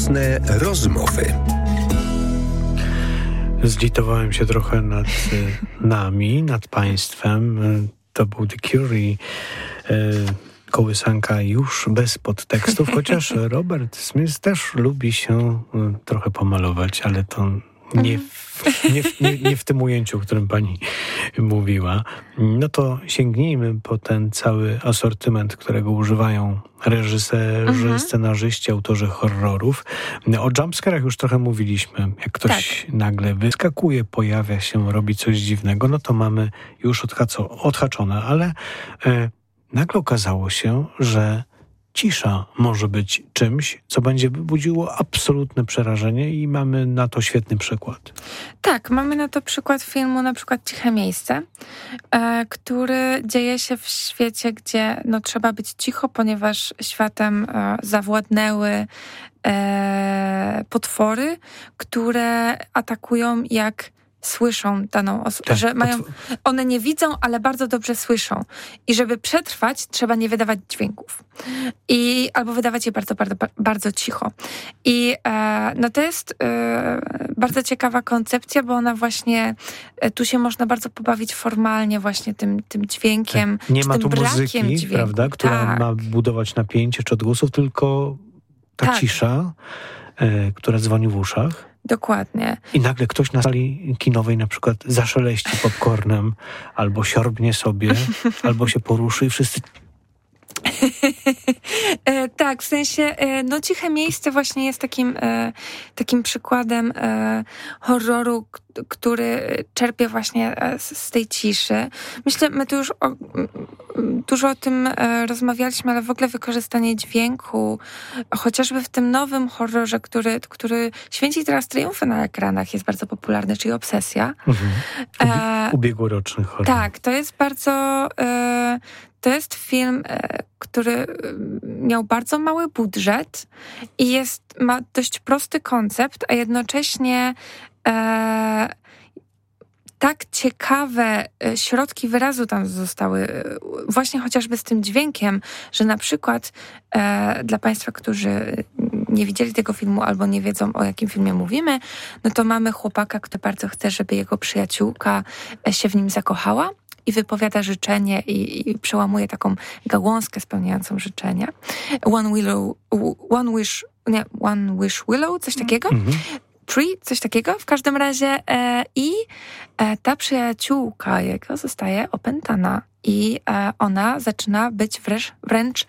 Nocne rozmowy. Zlitowałem się trochę nad nami, nad państwem. To był The Cure i kołysanka już bez podtekstów, chociaż Robert Smith też lubi się trochę pomalować, ale to nie w, nie, w, nie, nie w tym ujęciu, o którym pani mówiła. No to sięgnijmy po ten cały asortyment, którego używają reżyserzy, mhm. scenarzyści, autorzy horrorów. O jumpscarach już trochę mówiliśmy. Jak ktoś tak. nagle wyskakuje, pojawia się, robi coś dziwnego, no to mamy już odhaco, odhaczone, ale e, nagle okazało się, że cisza może być czymś, co będzie budziło absolutne przerażenie i mamy na to świetny przykład. Tak, mamy na to przykład filmu, na przykład Ciche miejsce, e, który dzieje się w świecie, gdzie no, trzeba być cicho, ponieważ światem e, zawładnęły e, potwory, które atakują jak słyszą daną osobę, tak, że mają, one nie widzą, ale bardzo dobrze słyszą. I żeby przetrwać, trzeba nie wydawać dźwięków. I, albo wydawać je bardzo, bardzo, bardzo cicho. I e, no to jest e, bardzo ciekawa koncepcja, bo ona właśnie, e, tu się można bardzo pobawić formalnie właśnie tym, tym dźwiękiem, tak. Nie czy ma tym tu brakiem muzyki, dźwięku. prawda, która tak. ma budować napięcie czy odgłosów, tylko ta tak. cisza, e, która dzwoni w uszach. Dokładnie. I nagle ktoś na sali kinowej na przykład zaszeleści popcornem, albo siorbnie sobie, albo się poruszy i wszyscy... e, tak, w sensie, e, no Ciche miejsce właśnie jest takim, e, takim przykładem e, horroru, k- który czerpie właśnie z, z tej ciszy. Myślę, my tu już o, dużo o tym e, rozmawialiśmy, ale w ogóle wykorzystanie dźwięku, chociażby w tym nowym horrorze, który, który święci teraz triumfy na ekranach, jest bardzo popularny, czyli Obsesja. Mhm. Ubie- ubiegłoroczny horror. Tak, to jest bardzo... E, To jest film, który miał bardzo mały budżet i jest, ma dość prosty koncept, a jednocześnie e, tak ciekawe środki wyrazu tam zostały, właśnie chociażby z tym dźwiękiem, że na przykład e, dla Państwa, którzy nie widzieli tego filmu albo nie wiedzą, o jakim filmie mówimy, no to mamy chłopaka, który bardzo chce, żeby jego przyjaciółka się w nim zakochała. I wypowiada życzenie i, i przełamuje taką gałązkę spełniającą życzenie. One willow, one wish, nie, one wish willow, coś takiego. Mm-hmm. Tree, coś takiego. W każdym razie e, i e, ta przyjaciółka jego zostaje opętana i e, ona zaczyna być wręcz, wręcz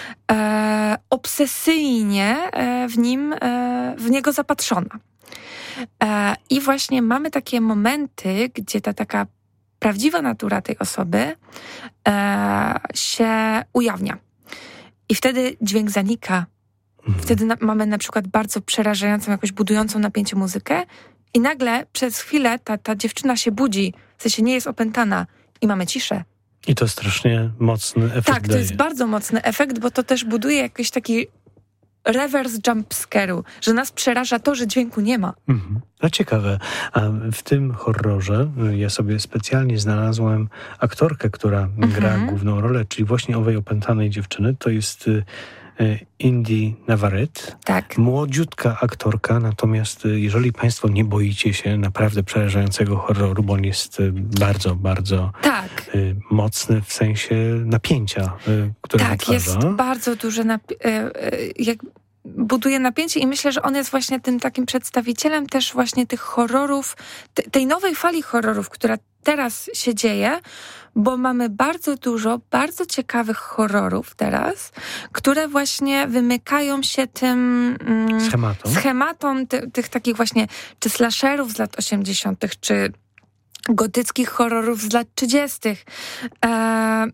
e, obsesyjnie e, w nim, e, w niego zapatrzona. E, I właśnie mamy takie momenty, gdzie ta taka prawdziwa natura tej osoby e, się ujawnia. I wtedy dźwięk zanika. Mhm. Wtedy na, mamy na przykład bardzo przerażającą, jakoś budującą napięcie muzykę i nagle przez chwilę ta, ta dziewczyna się budzi, w sensie nie jest opętana i mamy ciszę. I to strasznie mocny efekt Tak, to daje. jest bardzo mocny efekt, bo to też buduje jakiś taki reverse jumpscare'u, że nas przeraża to, że dźwięku nie ma. Mhm. A ciekawe. A w tym horrorze ja sobie specjalnie znalazłem aktorkę, która mhm. gra główną rolę, czyli właśnie owej opętanej dziewczyny. To jest Indy Navarrete. Tak. Młodziutka aktorka, natomiast jeżeli Państwo nie boicie się naprawdę przerażającego horroru, bo on jest bardzo, bardzo tak. mocny w sensie napięcia, które tak, wytwarza. Jest bardzo duże napi- jak buduje napięcie i myślę, że on jest właśnie tym takim przedstawicielem też właśnie tych horrorów, te, tej nowej fali horrorów, która teraz się dzieje, bo mamy bardzo dużo, bardzo ciekawych horrorów teraz, które właśnie wymykają się tym mm, schematom, schematom ty, tych takich właśnie czy slasherów z lat osiemdziesiątych, czy gotyckich horrorów z lat trzydziestych. E,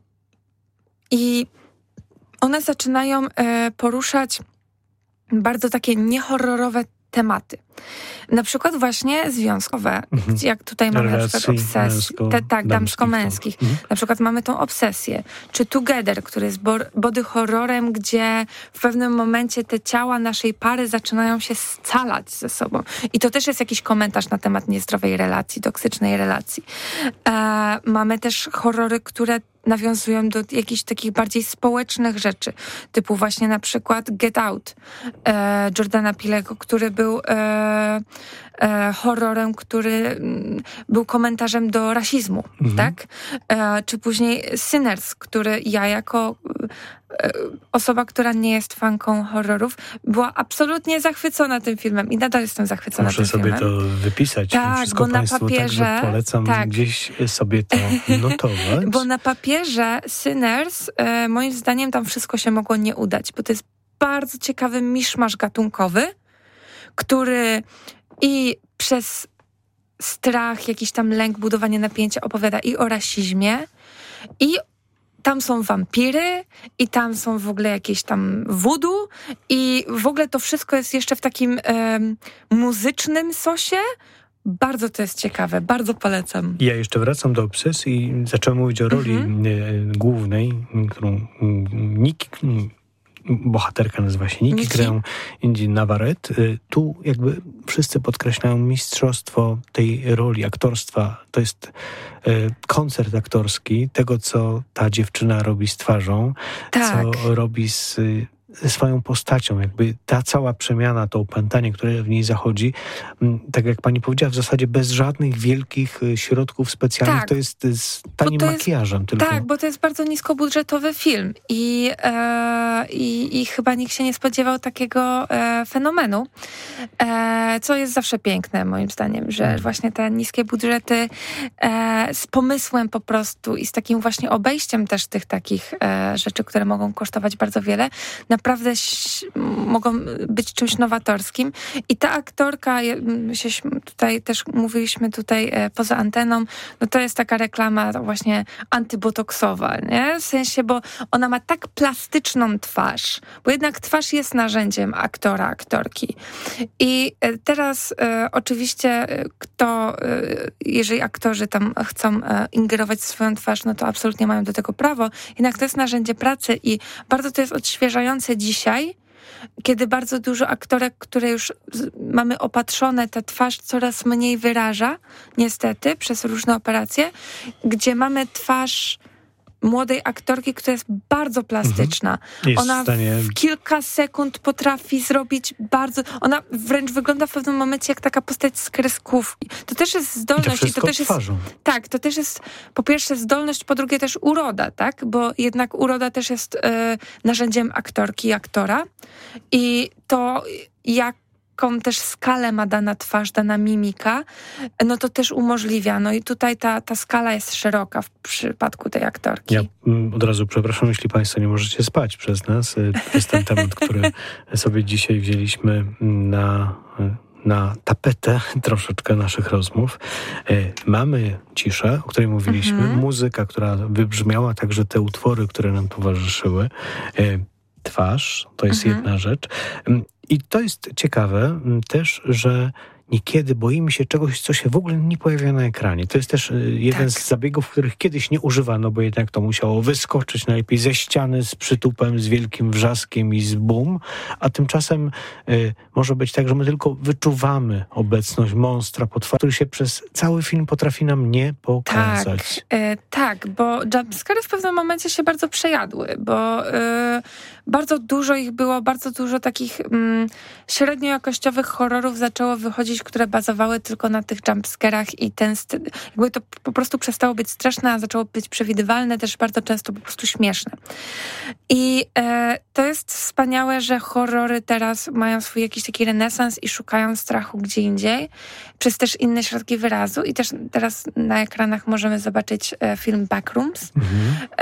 I one zaczynają e, poruszać bardzo takie niehorrorowe tematy. Na przykład właśnie związkowe, mhm. jak tutaj mamy Relacji, na przykład obsesję, te, tak, damsko-męskich. Mhm. Na przykład mamy tą obsesję. Czy Together, który jest body horrorem, gdzie w pewnym momencie te ciała naszej pary zaczynają się scalać ze sobą. I to też jest jakiś komentarz na temat niezdrowej relacji, toksycznej relacji. E, mamy też horrory, które nawiązują do jakichś takich bardziej społecznych rzeczy, typu właśnie na przykład Get Out e, Jordana Peele'ego, który był e, e, horrorem, który m, był komentarzem do rasizmu, mhm. tak? E, czy później Sinners, który ja jako e, osoba, która nie jest fanką horrorów, była absolutnie zachwycona tym filmem i nadal jestem zachwycona Muszę tym filmem. Muszę sobie to wypisać. Tak, Wszystko bo na Państwu papierze... Także polecam tak. gdzieś sobie to notować. Bo na papierze Sinners, e, moim zdaniem, tam wszystko się mogło nie udać, bo to jest bardzo ciekawy miszmasz gatunkowy, który i przez strach, jakiś tam lęk, budowanie napięcia opowiada i o rasizmie, i tam są wampiry, i tam są w ogóle jakieś tam voodoo, i w ogóle to wszystko jest jeszcze w takim e, muzycznym sosie. Bardzo to jest ciekawe, bardzo polecam. Ja jeszcze wracam do obsesji i zacząłem mówić o roli mm-hmm. głównej, którą Niki, bohaterka nazywa się Niki, grają Indy Navarrete. Tu jakby wszyscy podkreślają mistrzostwo tej roli, aktorstwa. To jest koncert aktorski tego, co ta dziewczyna robi z twarzą, tak. co robi z... ze swoją postacią, jakby ta cała przemiana, to opętanie, które w niej zachodzi, tak jak pani powiedziała, w zasadzie bez żadnych wielkich środków specjalnych, tak. to jest z tanim jest, makijażem. Tylko. Tak, bo to jest bardzo niskobudżetowy film i, e, i, i chyba nikt się nie spodziewał takiego e, fenomenu, e, co jest zawsze piękne moim zdaniem, że hmm. właśnie te niskie budżety e, z pomysłem po prostu i z takim właśnie obejściem też tych takich e, rzeczy, które mogą kosztować bardzo wiele, naprawdę mogą być czymś nowatorskim. I ta aktorka, tutaj też mówiliśmy tutaj poza anteną, no to jest taka reklama właśnie antybotoksowa, nie? W sensie, bo ona ma tak plastyczną twarz, bo jednak twarz jest narzędziem aktora, aktorki. I teraz e, oczywiście kto, e, jeżeli aktorzy tam chcą e, ingerować w swoją twarz, no to absolutnie mają do tego prawo. Jednak to jest narzędzie pracy i bardzo to jest odświeżające dzisiaj, kiedy bardzo dużo aktorek, które już mamy opatrzone, ta twarz coraz mniej wyraża, niestety, przez różne operacje, gdzie mamy twarz młodej aktorki, która jest bardzo plastyczna. Jest ona w, stanie... w kilka sekund potrafi zrobić bardzo... Ona wręcz wygląda w pewnym momencie jak taka postać z kreskówki. To też jest zdolność. I to, i to też jest twarzą. Tak, to też jest po pierwsze zdolność, po drugie też uroda, tak? Bo jednak uroda też jest e, narzędziem aktorki i aktora. I to jak jaką też skalę ma dana twarz, dana mimika, no to też umożliwia. No i tutaj ta, ta skala jest szeroka w przypadku tej aktorki. Ja od razu przepraszam, jeśli państwo nie możecie spać przez nas. To jest ten temat, który sobie dzisiaj wzięliśmy na... na tapetę troszeczkę naszych rozmów. Mamy ciszę, o której mówiliśmy, mhm. muzyka, która wybrzmiała, także te utwory, które nam towarzyszyły. Twarz, to jest mhm. jedna rzecz. I to jest ciekawe też, że niekiedy boimy się czegoś, co się w ogóle nie pojawia na ekranie. To jest też jeden tak. z zabiegów, których kiedyś nie używano, bo jednak to musiało wyskoczyć najlepiej ze ściany z przytupem, z wielkim wrzaskiem i z bum, a tymczasem y, może być tak, że my tylko wyczuwamy obecność monstra potwora, który się przez cały film potrafi nam nie pokazać. Tak, y, tak, bo jumpscary w pewnym momencie się bardzo przejadły, bo y, bardzo dużo ich było, bardzo dużo takich y, średnio jakościowych horrorów zaczęło wychodzić, które bazowały tylko na tych jumpscarach i ten st- jakby to po prostu przestało być straszne, a zaczęło być przewidywalne, też bardzo często po prostu śmieszne. I e, to jest wspaniałe, że horrory teraz mają swój jakiś taki renesans i szukają strachu gdzie indziej, przez też inne środki wyrazu i też teraz na ekranach możemy zobaczyć e, film Backrooms, mhm. e,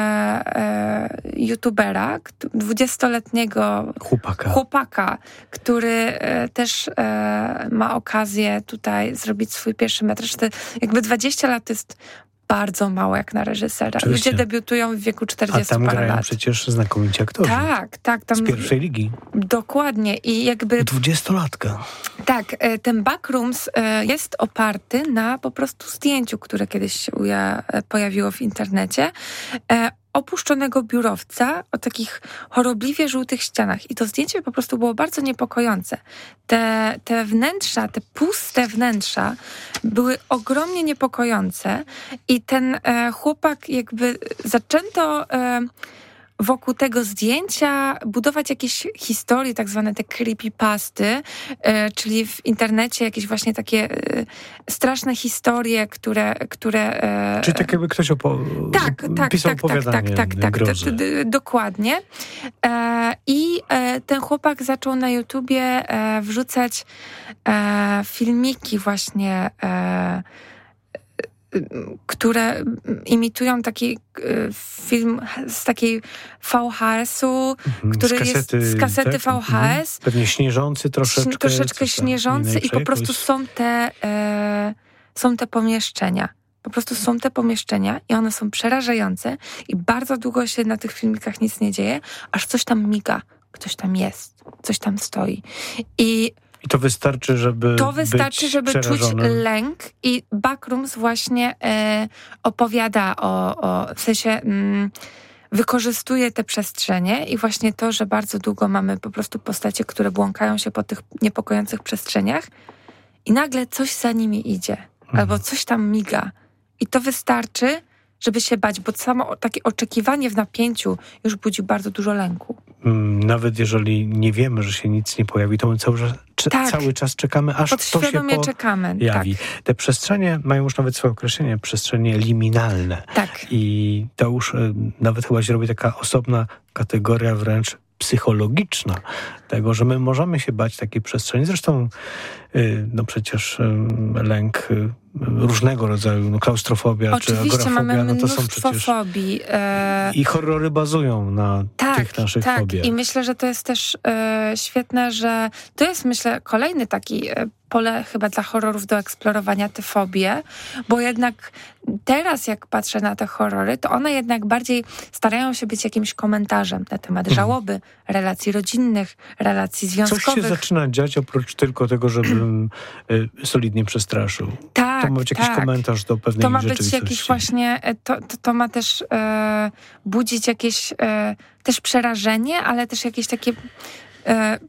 e, youtubera, dwudziestoletniego chłopaka, chłopaka który e, też e, ma okazję tutaj zrobić swój pierwszy metraż. To jakby dwadzieścia lat to jest bardzo mało jak na reżysera. Oczywiście. Ludzie debiutują w wieku czterdziestu parę lat. A tam grają lat. przecież znakomici aktorzy. Tak, tak. Tam z pierwszej ligi. Dokładnie. I jakby... Dwudziestolatka. Tak. Ten Backrooms jest oparty na po prostu zdjęciu, które kiedyś się pojawiło w internecie. opuszczonego biurowca o takich chorobliwie żółtych ścianach. I to zdjęcie po prostu było bardzo niepokojące. Te, te wnętrza, te puste wnętrza były ogromnie niepokojące i ten e, chłopak jakby zaczęto e, wokół tego zdjęcia budować jakieś historie, tak zwane te creepypasty, e, czyli w internecie jakieś właśnie takie e, straszne historie, które... które e, Czyli tak jakby ktoś opo- tak, tak, pisał tak, opowiadanie tak, tak, tak, grozy. d- d- dokładnie. E, I e, ten chłopak zaczął na YouTubie e, wrzucać e, filmiki właśnie e, które imitują taki film z takiej V H S-u, Mhm, który z kasety, jest z kasety tak? V H S. Mhm. Pewnie śnieżący troszeczkę. Troszeczkę śnieżący i po prostu są te, e, są te pomieszczenia. Po prostu są te pomieszczenia i one są przerażające i bardzo długo się na tych filmikach nic nie dzieje, aż coś tam miga. Ktoś tam jest, coś tam stoi. I I to wystarczy, żeby To wystarczy, być żeby czuć lęk i Backrooms właśnie e, opowiada o, o, w sensie mm, wykorzystuje te przestrzenie i właśnie to, że bardzo długo mamy po prostu postacie, które błąkają się po tych niepokojących przestrzeniach i nagle coś za nimi idzie, mhm. albo coś tam miga. I to wystarczy, żeby się bać, bo samo takie oczekiwanie w napięciu już budzi bardzo dużo lęku. Nawet jeżeli nie wiemy, że się nic nie pojawi, to my cały czas, tak. cały czas czekamy, aż to się pojawi. czekamy. Tak. Te przestrzenie mają już nawet swoje określenie, przestrzenie liminalne. Tak. I to już nawet chyba się robi taka osobna kategoria wręcz psychologiczna tego, że my możemy się bać takiej przestrzeni. Zresztą no przecież lęk różnego rodzaju, no klaustrofobia Oczywiście, czy agorafobia, mamy no to mnóstwo są przecież fobii. E... I horrory bazują na tak, tych naszych tak. fobiach. I myślę, że to jest też e, świetne, że to jest, myślę, kolejny taki e, pole chyba dla horrorów do eksplorowania, te fobie, bo jednak teraz jak patrzę na te horrory, to one jednak bardziej starają się być jakimś komentarzem na temat żałoby, mhm. relacji rodzinnych, relacji związkowych. Coś się zaczyna dziać oprócz tylko tego, żebym y, solidnie przestraszył. Tak, to ma być jakiś tak. komentarz do pewnej To ma rzeczywistości. być jakiś właśnie, to, to, to ma też e, budzić jakieś e, też przerażenie, ale też jakieś takie, e,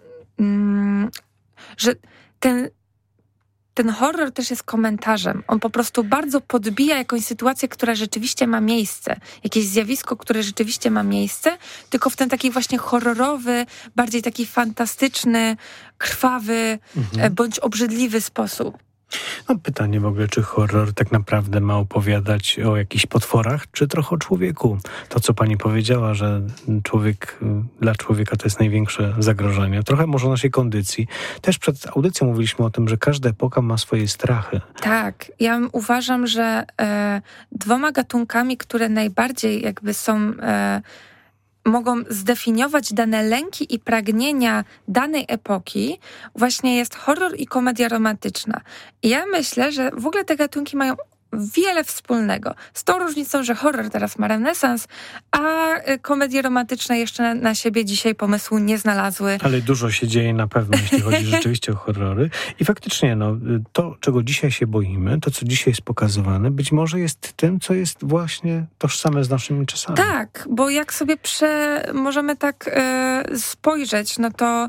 mm, że ten, ten horror też jest komentarzem. On po prostu bardzo podbija jakąś sytuację, która rzeczywiście ma miejsce. Jakieś zjawisko, które rzeczywiście ma miejsce, tylko w ten taki właśnie horrorowy, bardziej taki fantastyczny, krwawy, mhm. bądź obrzydliwy sposób. No pytanie w ogóle, czy horror tak naprawdę ma opowiadać o jakichś potworach, czy trochę o człowieku? To, co pani powiedziała, że człowiek, dla człowieka to jest największe zagrożenie. Trochę może o naszej kondycji. Też przed audycją mówiliśmy o tym, że każda epoka ma swoje strachy. Tak. Ja uważam, że e, dwoma gatunkami, które najbardziej jakby są... E, mogą zdefiniować dane lęki i pragnienia danej epoki, właśnie jest horror i komedia romantyczna. I ja myślę, że w ogóle te gatunki mają wiele wspólnego. Z tą różnicą, że horror teraz ma renesans, a komedie romantyczne jeszcze na, na siebie dzisiaj pomysłu nie znalazły. Ale dużo się dzieje na pewno, jeśli chodzi rzeczywiście o horrory. I faktycznie, no, to, czego dzisiaj się boimy, to, co dzisiaj jest pokazywane, być może jest tym, co jest właśnie tożsame z naszymi czasami. Tak, bo jak sobie prze, możemy tak e, spojrzeć, no to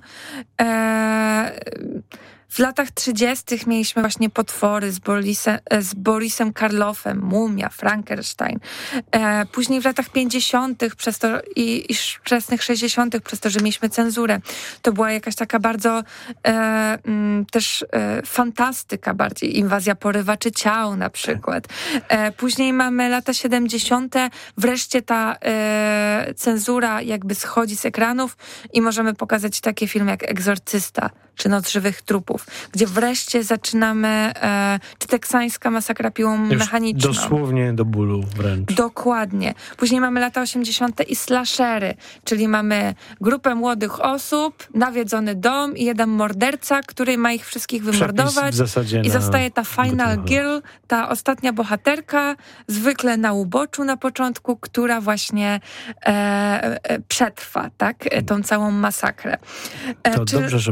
e, w latach trzydziestych mieliśmy właśnie potwory z Borisem, z Borisem Karloffem, Mumia, Frankenstein. E, później w latach pięćdziesiątych przez to i, i wczesnych sześćdziesiątych przez to, że mieliśmy cenzurę. To była jakaś taka bardzo e, m, też e, fantastyka bardziej. Inwazja porywaczy ciał na przykład. E, później mamy lata siedemdziesiąte. Wreszcie ta e, cenzura jakby schodzi z ekranów i możemy pokazać takie filmy jak Egzorcysta czy Noc żywych trupów, gdzie wreszcie zaczynamy, e, czy teksańska masakra piłą Już mechaniczną. Dosłownie do bólu wręcz. Dokładnie. Później mamy lata osiemdziesiąte i slashery, czyli mamy grupę młodych osób, nawiedzony dom i jeden morderca, który ma ich wszystkich wymordować. W zasadzie I zostaje ta final gotowa. girl, ta ostatnia bohaterka, zwykle na uboczu na początku, która właśnie e, e, przetrwa, tak? Tą całą masakrę. E, to czy... dobrze, że przetrwa.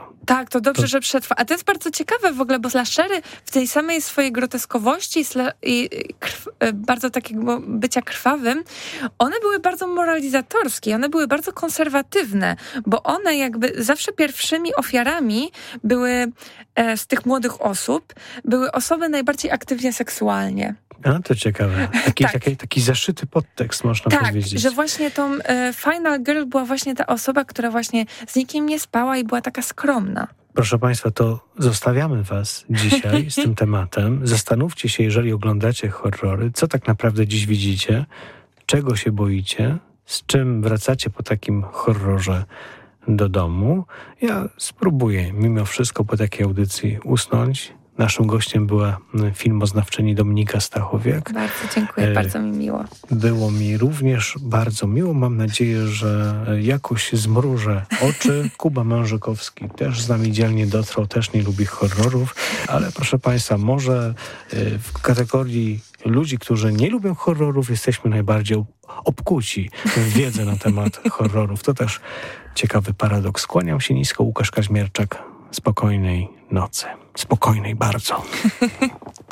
przetrwa. Tak, to dobrze, To... że przetrwa. A to jest bardzo ciekawe w ogóle, bo slashery w tej samej swojej groteskowości i krw, bardzo takiego bycia krwawym, one były bardzo moralizatorskie, one były bardzo konserwatywne, bo one jakby zawsze pierwszymi ofiarami były e, z tych młodych osób, były osoby najbardziej aktywnie seksualnie. A, to ciekawe. Taki, tak. taki, taki zaszyty podtekst, można tak, powiedzieć. Tak, że właśnie tą e, Final Girl była właśnie ta osoba, która właśnie z nikim nie spała i była taka skromna. Proszę Państwa, to zostawiamy Was dzisiaj z tym tematem. Zastanówcie się, jeżeli oglądacie horrory, co tak naprawdę dziś widzicie, czego się boicie, z czym wracacie po takim horrorze do domu. Ja spróbuję mimo wszystko po takiej audycji usnąć. Naszym gościem była filmoznawczyni Dominika Stachowiak. Bardzo dziękuję, e, bardzo mi miło. Było mi również bardzo miło. Mam nadzieję, że jakoś zmrużę oczy. Kuba Mężykowski też z nami dzielnie dotrwał, też nie lubi horrorów, ale proszę Państwa, może w kategorii ludzi, którzy nie lubią horrorów, jesteśmy najbardziej obkuci w wiedzę na temat horrorów. To też ciekawy paradoks. Kłaniam się nisko, Łukasz Kaźmierczak. Spokojnej nocy. Spokojnej bardzo.